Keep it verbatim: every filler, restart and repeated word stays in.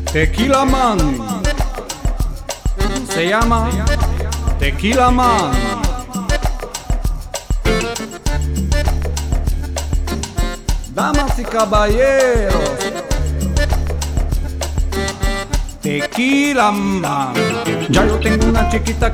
Tequila Man. Se llama Tequila Man. Damas y caballeros, Tequila Man. Ya yo tengo una chiquita